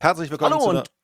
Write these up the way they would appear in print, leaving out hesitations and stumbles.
Herzlich willkommen Hallo zu und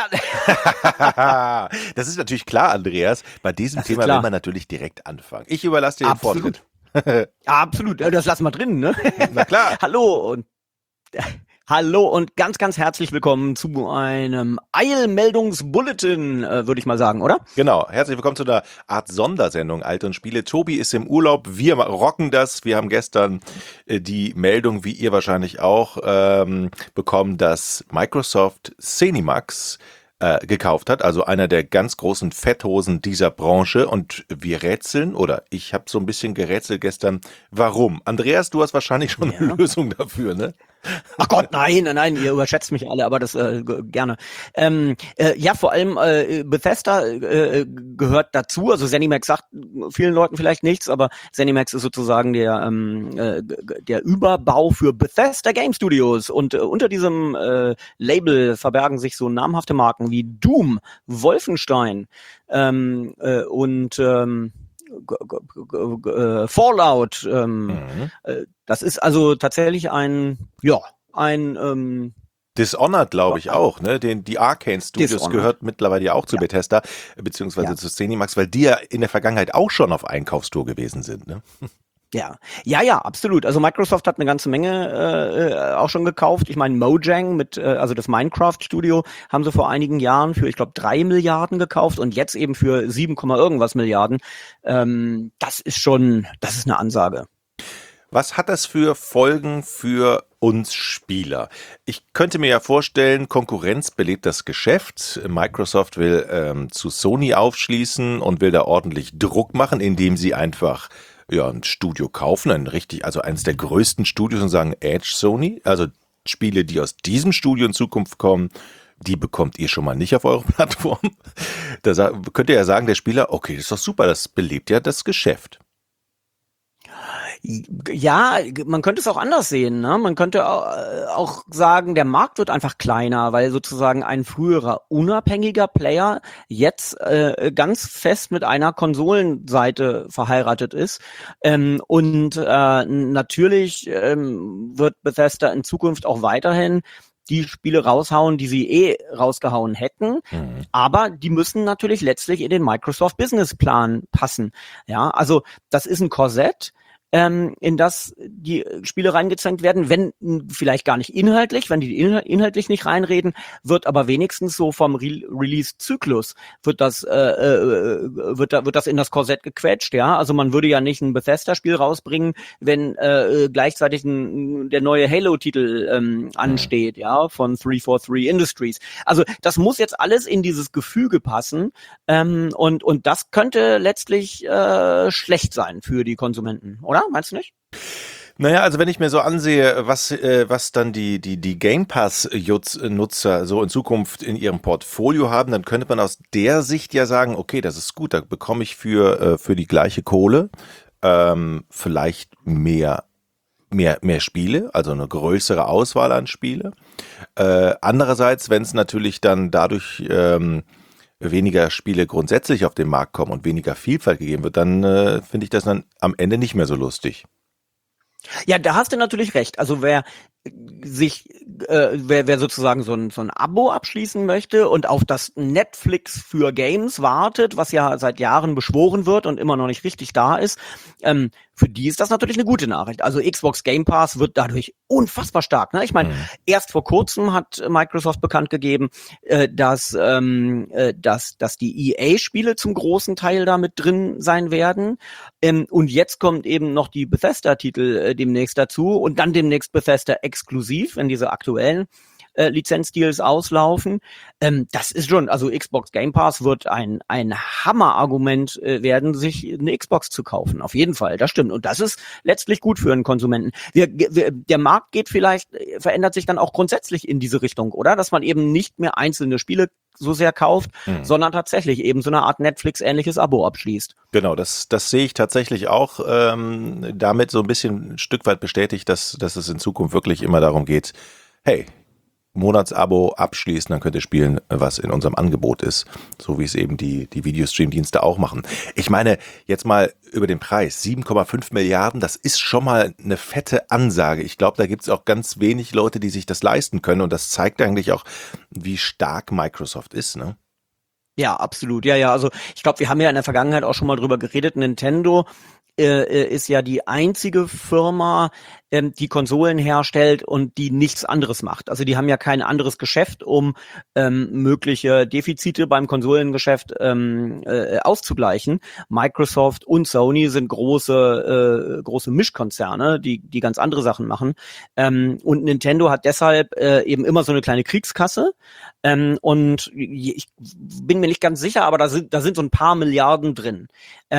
Das ist natürlich klar, Andreas. Bei diesem das ist Thema will klar. man natürlich direkt anfangen. Ich überlasse dir den Vortritt. Absolut. Absolut. Das lassen wir drin, ne? Na klar. Hallo und hallo und ganz herzlich willkommen zu einem Eilmeldungsbulletin, würde ich mal sagen, oder? Genau. Herzlich willkommen zu einer Art Sondersendung Alte und Spiele. Tobi ist im Urlaub. Wir rocken das. Wir haben gestern die Meldung, wie ihr wahrscheinlich auch, bekommen, dass Microsoft Zenimax gekauft hat, also einer der ganz großen Fetthosen dieser Branche, und wir rätseln, oder ich habe so ein bisschen gerätselt gestern, warum. Andreas, du hast wahrscheinlich schon eine Ja. Lösung dafür, ne? Ach Gott, nein, ihr überschätzt mich alle, aber das gerne. Ja, vor allem Bethesda gehört dazu. Also ZeniMax sagt vielen Leuten vielleicht nichts, aber ZeniMax ist sozusagen der Überbau für Bethesda Game Studios. Und unter diesem Label verbergen sich so namhafte Marken wie Doom, Wolfenstein und Fallout. Mhm. Das ist also tatsächlich ein Dishonored, glaube ich, auch, ne? Die Arcane Studios Dishonored. gehört mittlerweile ja auch zu Ja, Bethesda, beziehungsweise ja, zu Zenimax, weil die ja in der Vergangenheit auch schon auf Einkaufstour gewesen sind, ne? ja, absolut. Also Microsoft hat eine ganze Menge auch schon gekauft. Ich meine, Mojang also das Minecraft-Studio haben sie vor einigen Jahren für, ich glaube, 3 Milliarden gekauft und jetzt eben für 7, irgendwas Milliarden. Das ist eine Ansage. Was hat das für Folgen für uns Spieler? Ich könnte mir ja vorstellen, Konkurrenz belebt das Geschäft. Microsoft will zu Sony aufschließen und will da ordentlich Druck machen, indem sie einfach ein Studio kaufen, also eines der größten Studios, und sagen, Edge Sony, also Spiele, die aus diesem Studio in Zukunft kommen, die bekommt ihr schon mal nicht auf eurer Plattform. Könnt ihr ja sagen, der Spieler, okay, das ist doch super, das belebt ja das Geschäft. Ja, man könnte es auch anders sehen, ne? Man könnte auch sagen, der Markt wird einfach kleiner, weil sozusagen ein früherer unabhängiger Player jetzt ganz fest mit einer Konsolenseite verheiratet ist. Natürlich wird Bethesda in Zukunft auch weiterhin die Spiele raushauen, die sie rausgehauen hätten. Mhm. Aber die müssen natürlich letztlich in den Microsoft Businessplan passen. Ja, also das ist ein Korsett, in das die Spiele reingezwängt werden, wenn vielleicht gar nicht inhaltlich, wenn die inhaltlich nicht reinreden, wird aber wenigstens so vom Release-Zyklus wird das in das Korsett gequetscht, ja. Also man würde ja nicht ein Bethesda-Spiel rausbringen, wenn gleichzeitig der neue Halo-Titel ansteht, ja, von 343 Industries. Also das muss jetzt alles in dieses Gefüge passen, und das könnte letztlich schlecht sein für die Konsumenten, oder? Meinst du nicht? Naja, also wenn ich mir so ansehe, was dann die Game Pass-Nutzer so in Zukunft in ihrem Portfolio haben, dann könnte man aus der Sicht ja sagen, okay, das ist gut, da bekomme ich für die gleiche Kohle vielleicht mehr Spiele, also eine größere Auswahl an Spiele. Andererseits, wenn es natürlich dann dadurch weniger Spiele grundsätzlich auf den Markt kommen und weniger Vielfalt gegeben wird, dann finde ich das dann am Ende nicht mehr so lustig. Ja, da hast du natürlich recht. Also wer sozusagen so ein Abo abschließen möchte und auf das Netflix für Games wartet, was ja seit Jahren beschworen wird und immer noch nicht richtig da ist, für die ist das natürlich eine gute Nachricht. Also Xbox Game Pass wird dadurch unfassbar stark. Ne? Ich meine, erst vor kurzem hat Microsoft bekannt gegeben, dass die EA-Spiele zum großen Teil da mit drin sein werden. Und jetzt kommt eben noch die Bethesda-Titel demnächst dazu und dann demnächst Bethesda exklusiv, wenn diese aktuellen Lizenzdeals auslaufen. Das ist schon, also Xbox Game Pass wird ein Hammerargument werden, sich eine Xbox zu kaufen. Auf jeden Fall, das stimmt. Und das ist letztlich gut für einen Konsumenten. Der Markt verändert sich dann auch grundsätzlich in diese Richtung, oder? Dass man eben nicht mehr einzelne Spiele so sehr kauft, sondern tatsächlich eben so eine Art Netflix-ähnliches Abo abschließt. Genau, das sehe ich tatsächlich auch damit so ein bisschen ein Stück weit bestätigt, dass es in Zukunft wirklich immer darum geht, hey, Monatsabo abschließen, dann könnt ihr spielen, was in unserem Angebot ist, so wie es eben die Videostream-Dienste auch machen. Ich meine, jetzt mal über den Preis, 7,5 Milliarden, das ist schon mal eine fette Ansage. Ich glaube, da gibt es auch ganz wenig Leute, die sich das leisten können und das zeigt eigentlich auch, wie stark Microsoft ist, ne? Ja, absolut. Ja, ja. Also ich glaube, wir haben ja in der Vergangenheit auch schon mal drüber geredet. Nintendo ist ja die einzige Firma, die Konsolen herstellt und die nichts anderes macht. Also die haben ja kein anderes Geschäft, um mögliche Defizite beim Konsolengeschäft auszugleichen. Microsoft und Sony sind große Mischkonzerne, die ganz andere Sachen machen. Und Nintendo hat deshalb eben immer so eine kleine Kriegskasse. Und ich bin mir nicht ganz sicher, aber da sind so ein paar Milliarden drin.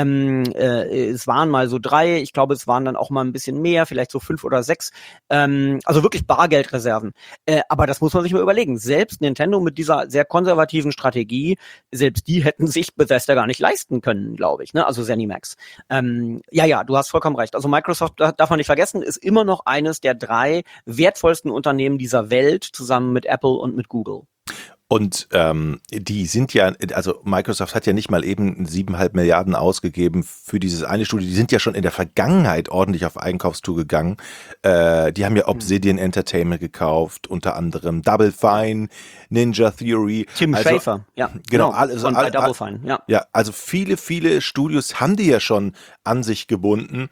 Es waren mal so 3, ich glaube, es waren dann auch mal ein bisschen mehr, vielleicht so 5 oder 6. Also wirklich Bargeldreserven. Aber das muss man sich mal überlegen. Selbst Nintendo mit dieser sehr konservativen Strategie, selbst die hätten sich Bethesda gar nicht leisten können, glaube ich. Ne? Also ZeniMax. Ja, du hast vollkommen recht. Also Microsoft, darf man nicht vergessen, ist immer noch eines der 3 wertvollsten Unternehmen dieser Welt, zusammen mit Apple und mit Google. Und die sind ja, also Microsoft hat ja nicht mal eben 7,5 Milliarden ausgegeben für dieses eine Studio. Die sind ja schon in der Vergangenheit ordentlich auf Einkaufstour gegangen. Die haben ja Obsidian Entertainment gekauft, unter anderem Double Fine, Ninja Theory. Tim Schafer, ja. Genau. Von bei Double Fine, ja. Ja, also viele Studios haben die ja schon an sich gebunden.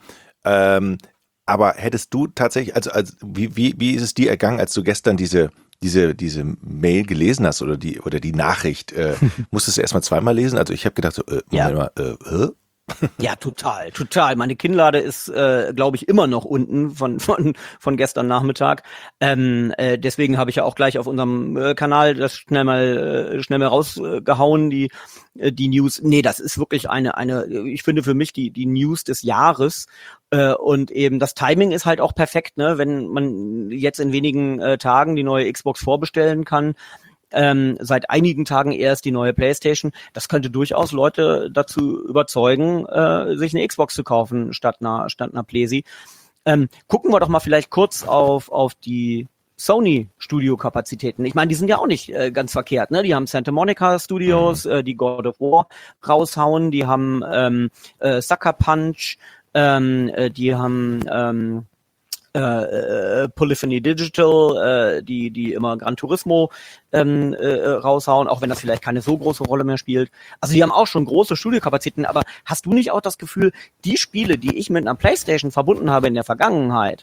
Aber hättest du tatsächlich, also wie ist es dir ergangen, als du gestern diese Mail gelesen hast oder die Nachricht, musstest du erstmal zweimal lesen? Also ich habe gedacht, so, Moment mal, hä? Ja, total. Meine Kinnlade ist, glaube ich, immer noch unten von gestern Nachmittag. Deswegen habe ich ja auch gleich auf unserem Kanal das schnell mal rausgehauen, die News. Nee, das ist wirklich ich finde für mich die News des Jahres. Und eben das Timing ist halt auch perfekt, ne? Wenn man jetzt in wenigen Tagen die neue Xbox vorbestellen kann. Seit einigen Tagen erst die neue PlayStation. Das könnte durchaus Leute dazu überzeugen, sich eine Xbox zu kaufen statt einer PlayStation. Gucken wir doch mal vielleicht kurz auf die Sony Studio-Kapazitäten. Ich meine, die sind ja auch nicht ganz verkehrt, ne? Die haben Santa Monica Studios, die God of War raushauen, die haben Sucker Punch, die haben Polyphony Digital, die immer Gran Turismo raushauen, auch wenn das vielleicht keine so große Rolle mehr spielt. Also die haben auch schon große Studiokapazitäten, aber hast du nicht auch das Gefühl, die Spiele, die ich mit einer PlayStation verbunden habe in der Vergangenheit,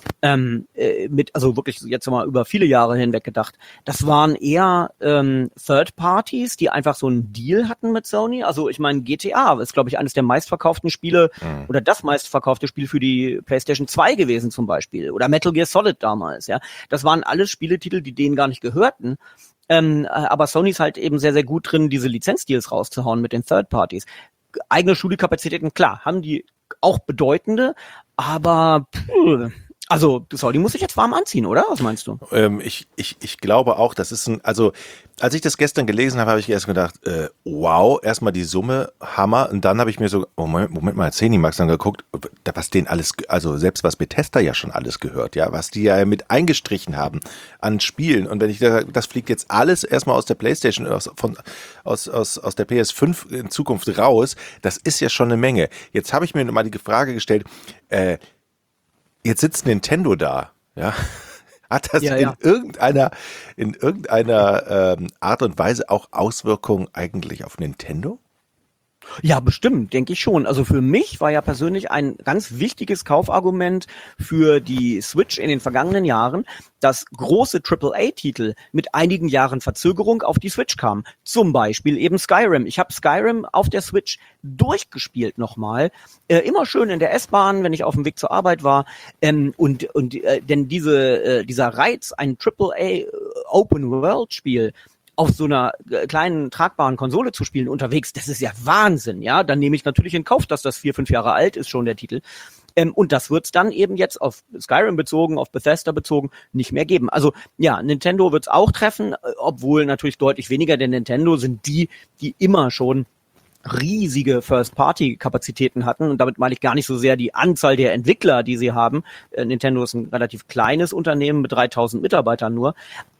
also wirklich jetzt mal über viele Jahre hinweg gedacht, das waren eher Third Parties, die einfach so einen Deal hatten mit Sony. Also ich meine, GTA ist, glaube ich, eines der meistverkauften Spiele oder das meistverkaufte Spiel für die PlayStation 2 gewesen zum Beispiel. Oder Metal Gear Solid damals, ja. Das waren alles Spieletitel, die denen gar nicht gehörten. Aber Sony ist halt eben sehr, sehr gut drin, diese Lizenzdeals rauszuhauen mit den Third Parties. Eigene Studiokapazitäten, klar, haben die auch bedeutende, aber also Sony muss sich jetzt warm anziehen, oder? Was meinst du? Ich glaube auch, das ist also als ich das gestern gelesen habe, habe ich erst gedacht, wow, erstmal die Summe, Hammer. Und dann habe ich mir so, Moment mal, ZeniMax dann geguckt, was denen alles, also selbst was Bethesda ja schon alles gehört, ja, was die ja mit eingestrichen haben an Spielen. Und wenn ich da, das fliegt jetzt alles erstmal aus der PlayStation, aus der PS5 in Zukunft raus, das ist ja schon eine Menge. Jetzt habe ich mir mal die Frage gestellt, jetzt sitzt Nintendo da, ja. Hat das in irgendeiner Art und Weise auch Auswirkungen eigentlich auf Nintendo? Ja, bestimmt, denke ich schon. Also für mich war ja persönlich ein ganz wichtiges Kaufargument für die Switch in den vergangenen Jahren, dass große AAA-Titel mit einigen Jahren Verzögerung auf die Switch kamen. Zum Beispiel eben Skyrim. Ich habe Skyrim auf der Switch durchgespielt nochmal. Immer schön in der S-Bahn, wenn ich auf dem Weg zur Arbeit war. Denn dieser Reiz, ein AAA-Open-World-Spiel auf so einer kleinen tragbaren Konsole zu spielen unterwegs, das ist ja Wahnsinn, ja. Dann nehme ich natürlich in Kauf, dass das 4, 5 Jahre alt ist schon der Titel. Und das wird's dann eben jetzt auf Skyrim bezogen, auf Bethesda bezogen, nicht mehr geben. Also ja, Nintendo wird's auch treffen, obwohl natürlich deutlich weniger, denn Nintendo sind die immer schon riesige First-Party-Kapazitäten hatten. Und damit meine ich gar nicht so sehr die Anzahl der Entwickler, die sie haben. Nintendo ist ein relativ kleines Unternehmen mit 3000 Mitarbeitern nur.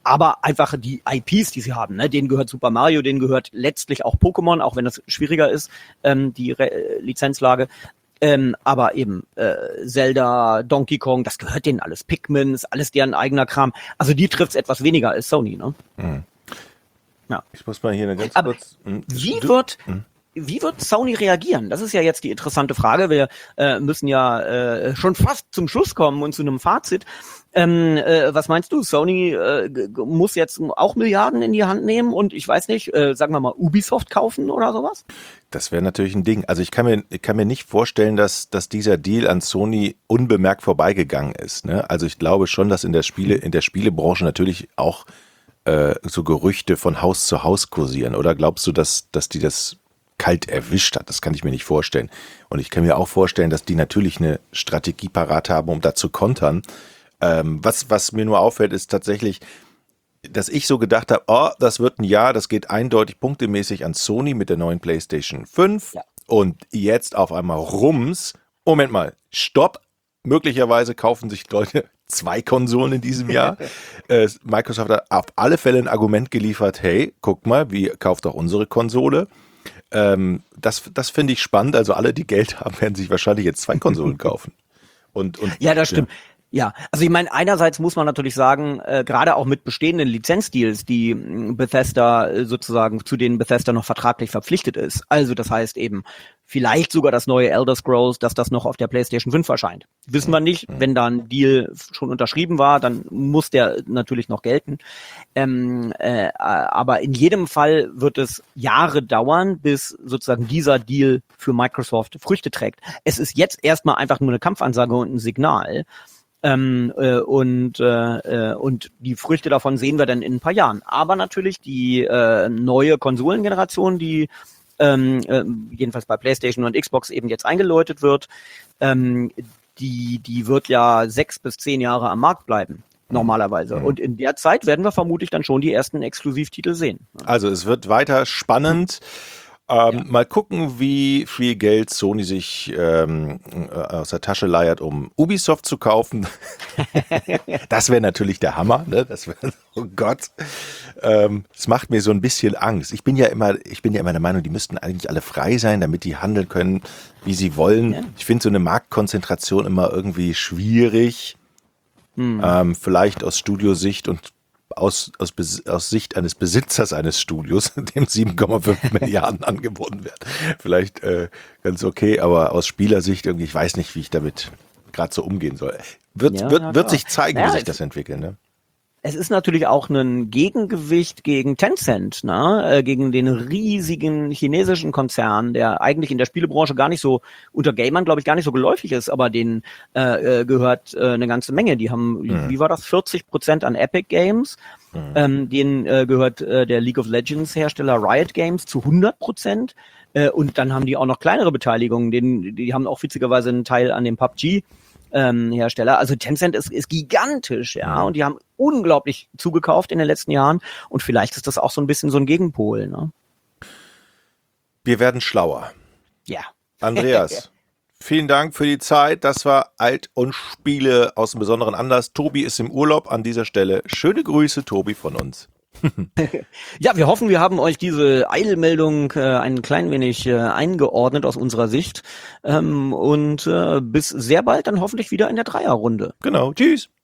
aber einfach die IPs, die sie haben, ne? Denen gehört Super Mario, denen gehört letztlich auch Pokémon, auch wenn das schwieriger ist, die Lizenzlage. Aber eben Zelda, Donkey Kong, das gehört denen alles. Pikmin, ist alles deren eigener Kram. Also die trifft's etwas weniger als Sony, ne? Ja. Ich muss mal hier eine ganz Aber kurz... Wie wird Sony reagieren? Das ist ja jetzt die interessante Frage. Wir müssen ja schon fast zum Schluss kommen und zu einem Fazit. Was meinst du? Sony muss jetzt auch Milliarden in die Hand nehmen und ich weiß nicht, sagen wir mal Ubisoft kaufen oder sowas? Das wäre natürlich ein Ding. Also ich kann mir nicht vorstellen, dass dieser Deal an Sony unbemerkt vorbeigegangen ist. Ne? Also ich glaube schon, dass in der Spielebranche natürlich auch so Gerüchte von Haus zu Haus kursieren. Oder glaubst du, dass die das kalt erwischt hat? Das kann ich mir nicht vorstellen. Und ich kann mir auch vorstellen, dass die natürlich eine Strategie parat haben, um da zu kontern. Was mir nur auffällt, ist tatsächlich, dass ich so gedacht habe, oh, das wird ein Jahr, das geht eindeutig punktemäßig an Sony mit der neuen PlayStation 5. Ja. Und jetzt auf einmal rums. Moment mal, stopp. Möglicherweise kaufen sich Leute 2 Konsolen in diesem Jahr. Microsoft hat auf alle Fälle ein Argument geliefert, hey, guck mal, kauft auch unsere Konsole. Das finde ich spannend. Also alle, die Geld haben, werden sich wahrscheinlich jetzt 2 Konsolen kaufen. Ja, das stimmt. Ja, also ich meine, einerseits muss man natürlich sagen, gerade auch mit bestehenden Lizenzdeals, die Bethesda sozusagen, zu denen Bethesda noch vertraglich verpflichtet ist. Also das heißt eben, vielleicht sogar das neue Elder Scrolls, dass das noch auf der PlayStation 5 erscheint. Wissen wir nicht. Wenn da ein Deal schon unterschrieben war, dann muss der natürlich noch gelten. Aber in jedem Fall wird es Jahre dauern, bis sozusagen dieser Deal für Microsoft Früchte trägt. Es ist jetzt erstmal einfach nur eine Kampfansage und ein Signal. Und die Früchte davon sehen wir dann in ein paar Jahren. Aber natürlich die neue Konsolengeneration, die jedenfalls bei PlayStation und Xbox eben jetzt eingeläutet wird, die wird ja 6 bis 10 Jahre am Markt bleiben. Normalerweise. Und in der Zeit werden wir vermutlich dann schon die ersten Exklusivtitel sehen. Also es wird weiter spannend. Mal gucken, wie viel Geld Sony sich aus der Tasche leiert, um Ubisoft zu kaufen. Das wäre natürlich der Hammer, ne? Das wäre, oh Gott. Es macht mir so ein bisschen Angst. Ich bin ja immer der Meinung, die müssten eigentlich alle frei sein, damit die handeln können, wie sie wollen. Ja. Ich finde so eine Marktkonzentration immer irgendwie schwierig. Vielleicht aus Studiosicht und aus Sicht eines Besitzers eines Studios, dem 7,5 Milliarden angeboten werden. Vielleicht ganz okay, aber aus Spielersicht irgendwie, ich weiß nicht, wie ich damit gerade so umgehen soll. Wird sich zeigen, wie sich das entwickelt, ne? Es ist natürlich auch ein Gegengewicht gegen Tencent, ne? Gegen den riesigen chinesischen Konzern, der eigentlich in der Spielebranche gar nicht so, unter Gamern glaube ich gar nicht so geläufig ist, aber denen gehört eine ganze Menge. Die haben, wie war das, 40% an Epic Games. Denen gehört der League of Legends Hersteller Riot Games zu 100%. Und dann haben die auch noch kleinere Beteiligungen. Die haben auch witzigerweise einen Teil an dem PUBG Hersteller. Also Tencent ist gigantisch, ja, und die haben unglaublich zugekauft in den letzten Jahren und vielleicht ist das auch so ein bisschen so ein Gegenpol, ne? Wir werden schlauer. Ja. Andreas, vielen Dank für die Zeit. Das war Alt und Spiele aus einem besonderen Anlass. Tobi ist im Urlaub an dieser Stelle. Schöne Grüße, Tobi, von uns. Ja, wir hoffen, wir haben euch diese Eilmeldung ein klein wenig eingeordnet aus unserer Sicht. Und bis sehr bald dann hoffentlich wieder in der Dreierrunde. Genau, tschüss.